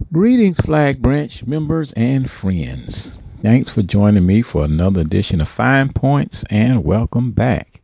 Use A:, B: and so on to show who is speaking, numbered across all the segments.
A: Greetings, Flag Branch members and friends. Thanks for joining me for another edition of Fine Points and welcome back.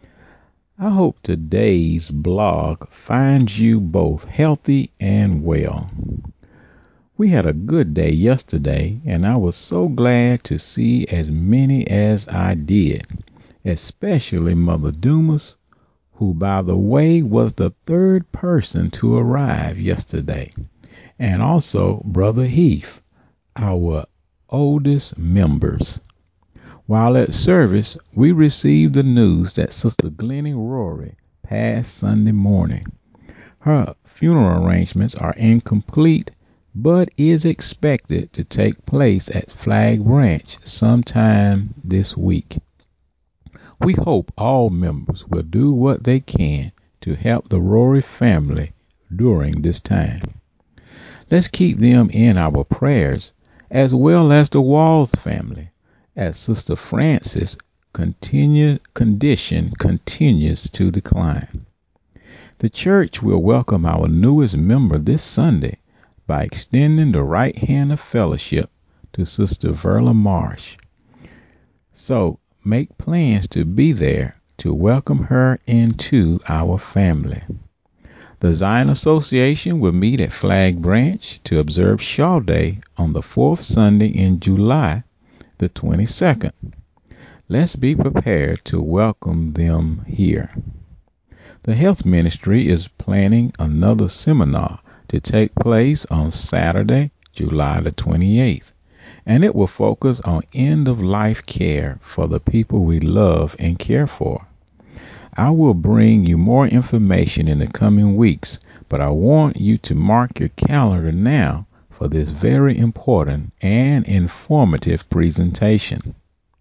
A: I hope today's blog finds you both healthy and well. We had a good day yesterday, and I was so glad to see as many as I did, especially Mother Dumas, who, by the way, was the third person to arrive yesterday, and also Brother Heath, our oldest members. While at service, we received the news that Sister Glennie Rory passed Sunday morning. Her funeral arrangements are incomplete, but is expected to take place at Flag Branch sometime this week. We hope all members will do what they can to help the Rory family during this time. Let's keep them in our prayers, as well as the Walls family, as Sister Frances' condition continues to decline. The church will welcome our newest member this Sunday by extending the right hand of fellowship to Sister Verla Marsh. So make plans to be there to welcome her into our family. The Zion Association will meet at Flag Branch to observe Shaw Day on the fourth Sunday in July, the 22nd. Let's be prepared to welcome them here. The Health Ministry is planning another seminar to take place on Saturday, July the 28th, and it will focus on end-of-life care for the people we love and care for. I will bring you more information in the coming weeks, but I want you to mark your calendar now for this very important and informative presentation.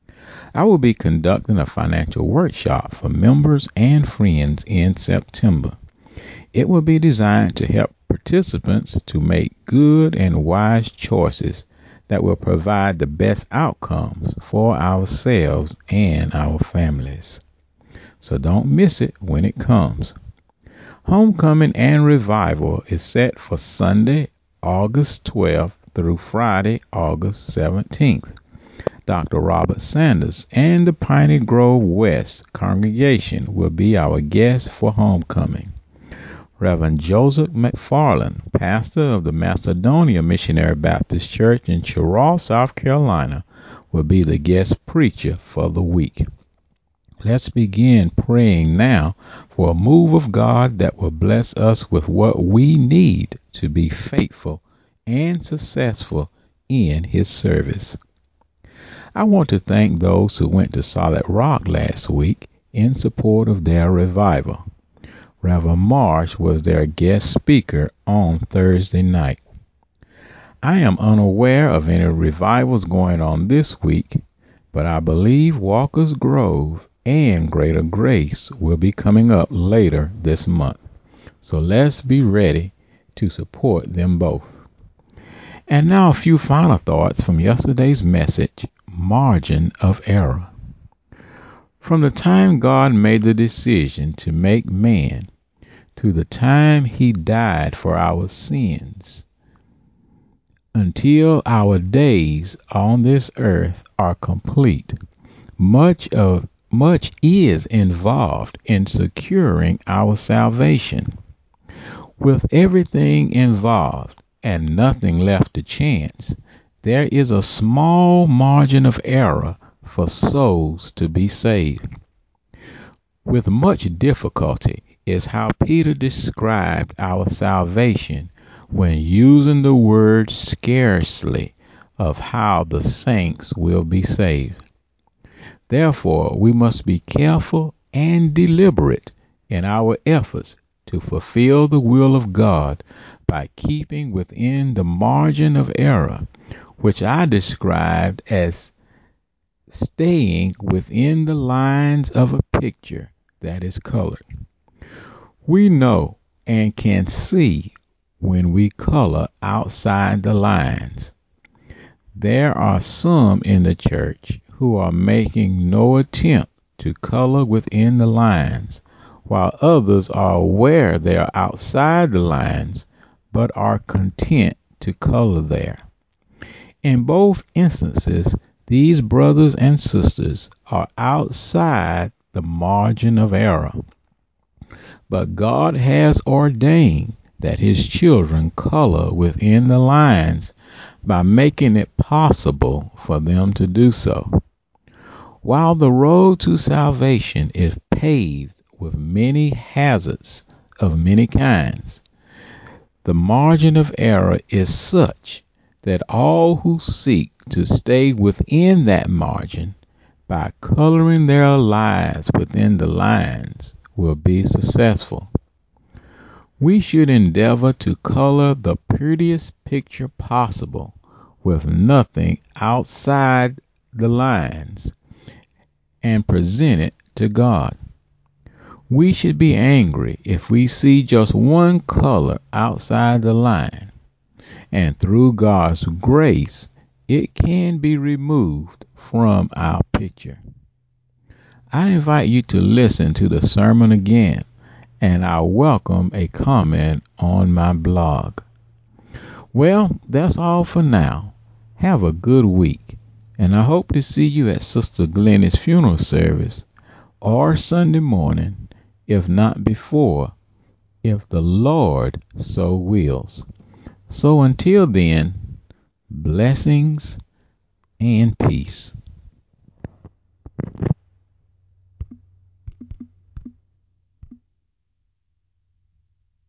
A: I will be conducting a financial workshop for members and friends in September. It will be designed to help participants to make good and wise choices that will provide the best outcomes for ourselves and our families. So don't miss it when it comes. Homecoming and Revival is set for Sunday, August 12th through Friday, August 17th. Dr. Robert Sanders and the Piney Grove West congregation will be our guests for homecoming. Reverend Joseph McFarland, pastor of the Macedonia Missionary Baptist Church in Cheraw, South Carolina, will be the guest preacher for the week. Let's begin praying now for a move of God that will bless us with what we need to be faithful and successful in His service. I want to thank those who went to Solid Rock last week in support of their revival. Reverend Marsh was their guest speaker on Thursday night. I am unaware of any revivals going on this week, but I believe Walker's Grove and Greater Grace will be coming up later this month. So let's be ready to support them both. And now a few final thoughts from yesterday's message, Margin of Error. From the time God made the decision to make man to the time He died for our sins, until our days on this earth are complete, much is involved in securing our salvation. With everything involved and nothing left to chance, there is a small margin of error for souls to be saved. With much difficulty is how Peter described our salvation when using the word scarcely of how the saints will be saved. Therefore, we must be careful and deliberate in our efforts to fulfill the will of God by keeping within the margin of error, which I described as staying within the lines of a picture that is colored. We know and can see when we color outside the lines. There are some in the church who are making no attempt to color within the lines, while others are aware they are outside the lines but are content to color there. In both instances, these brothers and sisters are outside the margin of error. But God has ordained that his children color within the lines by making it possible for them to do so. While the road to salvation is paved with many hazards of many kinds, the margin of error is such that all who seek to stay within that margin by coloring their lives within the lines will be successful. We should endeavor to color the prettiest picture possible with nothing outside the lines and present it to God. We should be angry if we see just one color outside the line, and through God's grace, it can be removed from our picture. I invite you to listen to the sermon again, and I welcome a comment on my blog. Well, that's all for now. Have a good week, and I hope to see you at Sister Glennie's funeral service or Sunday morning, if not before, if the Lord so wills. So until then, blessings and peace.